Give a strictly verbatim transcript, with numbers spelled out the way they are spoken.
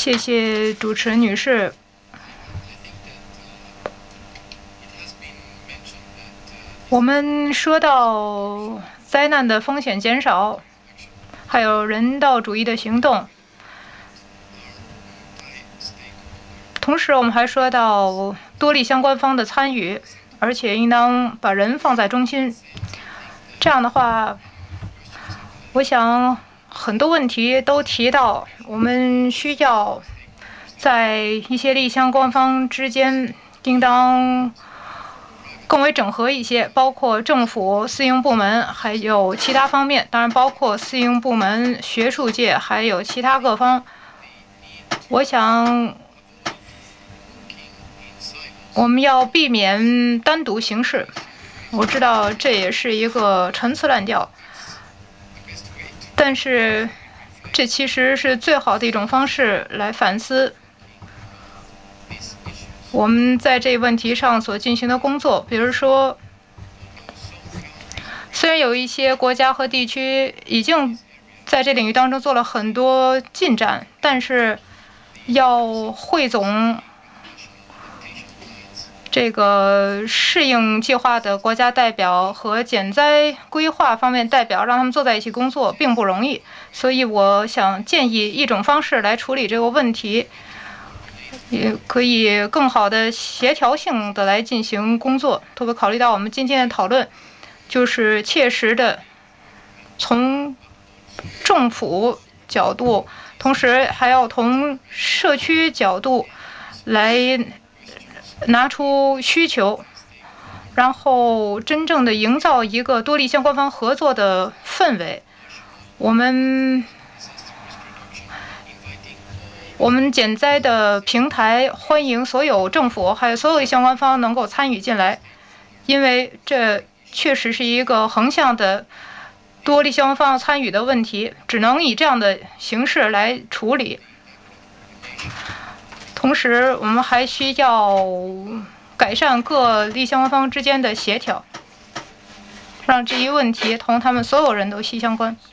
谢谢主持人女士。我们说到灾难的风险减少，还有人道主义的行动，同时我们还说到多利相关方的参与，而且应当把人放在中心。这样的话，我想很多问题都提到，我们需要在一些利益相关方之间应当更为整合一些，包括政府、私营部门，还有其他方面，当然包括私营部门、学术界，还有其他各方。我想我们要避免单独行事。我知道这也是一个陈词滥调，但是这其实是最好的一种方式来反思我们在这一问题上所进行的工作。比如说，虽然有一些国家和地区已经在这领域当中做了很多进展，但是要汇总这个适应计划的国家代表和减灾规划方面代表，让他们坐在一起工作并不容易。所以我想建议一种方式来处理这个问题，也可以更好的协调性的来进行工作。特别考虑到我们今天的讨论，就是切实的从政府角度，同时还要从社区角度来拿出需求，然后真正的营造一个多利相关方合作的氛围。我们我们减灾的平台欢迎所有政府还有所有相关方能够参与进来，因为这确实是一个横向的多利相关方参与的问题，只能以这样的形式来处理。同时，我们还需要改善各利益相关方之间的协调，让这一问题同他们所有人都息息相关。